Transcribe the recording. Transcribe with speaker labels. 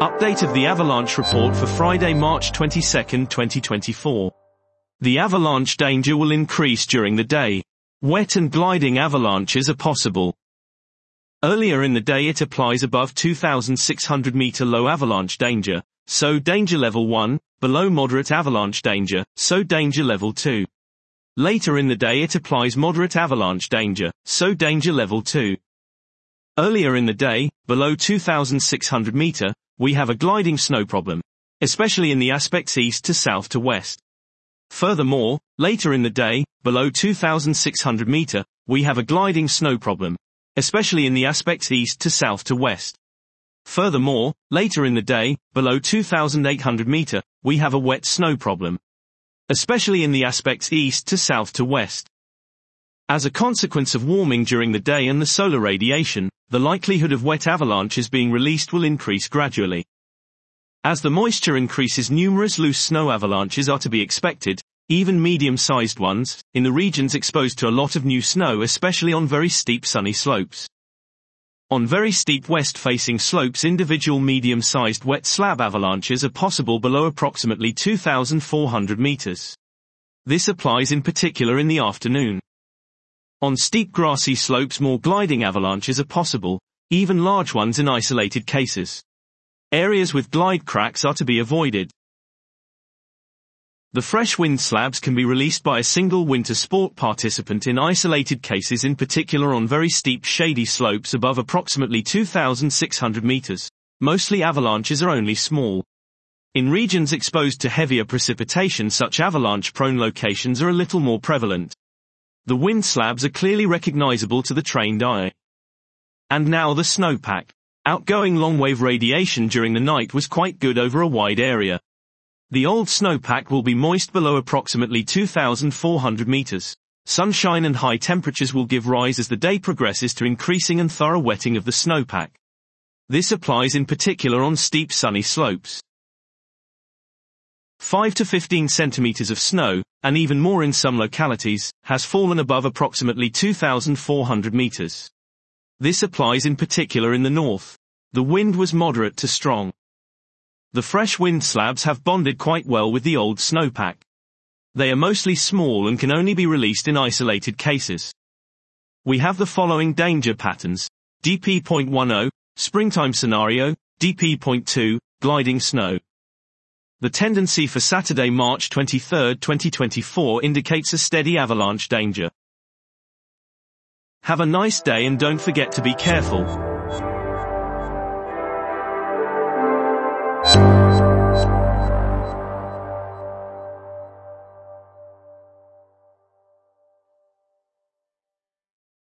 Speaker 1: Update of the avalanche report for Friday, March 22, 2024. The avalanche danger will increase during the day. Wet and gliding avalanches are possible. Earlier in the day it applies above 2,600 meter low avalanche danger, so danger level 1, below moderate avalanche danger, so danger level 2. Later in the day it applies moderate avalanche danger, so danger level 2. Earlier in the day, below 2,600 meter, we have a gliding snow problem, especially in the aspects east to south to west. Furthermore, later in the day, below 2,600 meter, we have a gliding snow problem, especially in the aspects east to south to west. Furthermore, later in the day, below 2,800 meter, we have a wet snow problem, especially in the aspects east to south to west. As a consequence of warming during the day and the solar radiation, the likelihood of wet avalanches being released will increase gradually. As the moisture increases, numerous loose snow avalanches are to be expected, even medium-sized ones, in the regions exposed to a lot of new snow, especially on very steep sunny slopes. On very steep west-facing slopes, individual medium-sized wet slab avalanches are possible below approximately 2,400 meters. This applies in particular in the afternoon. On steep grassy slopes, more gliding avalanches are possible, even large ones in isolated cases. Areas with glide cracks are to be avoided. The fresh wind slabs can be released by a single winter sport participant in isolated cases, in particular on very steep shady slopes above approximately 2,600 meters. Mostly avalanches are only small. In regions exposed to heavier precipitation, such avalanche-prone locations are a little more prevalent. The wind slabs are clearly recognizable to the trained eye. And now the snowpack. Outgoing long-wave radiation during the night was quite good over a wide area. The old snowpack will be moist below approximately 2,400 meters. Sunshine and high temperatures will give rise as the day progresses to increasing and thorough wetting of the snowpack. This applies in particular on steep sunny slopes. 5 to 15 centimeters of snow, and even more in some localities, has fallen above approximately 2,400 meters. This applies in particular in the north. The wind was moderate to strong. The fresh wind slabs have bonded quite well with the old snowpack. They are mostly small and can only be released in isolated cases. We have the following danger patterns: DP.10, springtime scenario, DP.2, gliding snow. The tendency for Saturday, March 23, 2024 indicates a steady avalanche danger. Have a nice day and don't forget to be careful.